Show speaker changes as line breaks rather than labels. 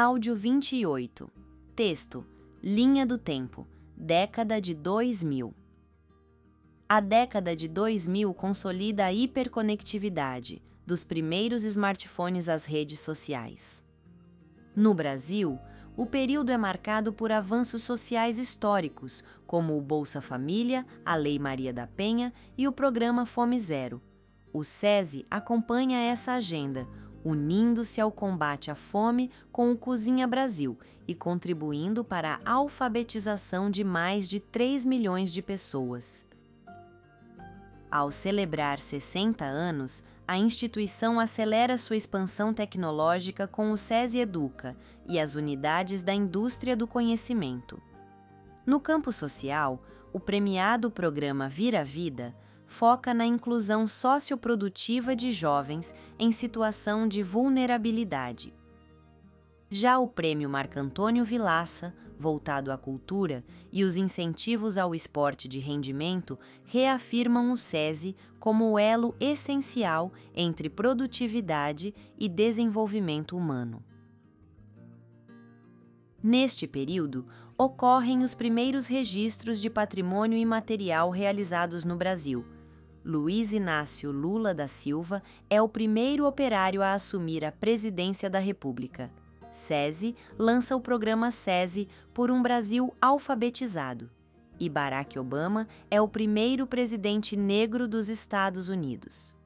Áudio 28. Texto: Linha do tempo, década de 2000. A década de 2000 consolida a hiperconectividade, dos primeiros smartphones às redes sociais. No Brasil, o período é marcado por avanços sociais históricos, como o Bolsa Família, a Lei Maria da Penha e o programa Fome Zero. O SESI acompanha essa agenda, unindo-se ao combate à fome com o Cozinha Brasil e contribuindo para a alfabetização de mais de 3 milhões de pessoas. Ao celebrar 60 anos, a instituição acelera sua expansão tecnológica com o SESI Educa e as unidades da indústria do conhecimento. No campo social, o premiado programa Vira Vida foca na inclusão socioprodutiva de jovens em situação de vulnerabilidade. Já o Prêmio Marcantônio Vilaça, voltado à cultura, e os incentivos ao esporte de rendimento reafirmam o SESI como o elo essencial entre produtividade e desenvolvimento humano. Neste período, ocorrem os primeiros registros de patrimônio imaterial realizados no Brasil. Luiz Inácio Lula da Silva é o primeiro operário a assumir a presidência da República. SESI lança o programa SESI por um Brasil alfabetizado. E Barack Obama é o primeiro presidente negro dos Estados Unidos.